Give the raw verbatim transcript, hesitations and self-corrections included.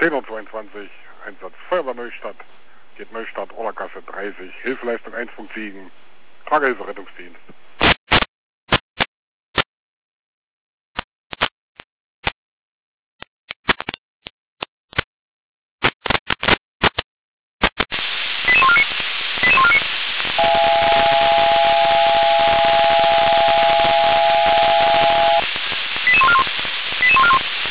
zehn Uhr zweiundzwanzig, Einsatz Feuerwehr Neustadt, geht Neustadt, Orlergasse dreißig, Hilfeleistung eins Punkt sieben, Tragehilfe Rettungsdienst. You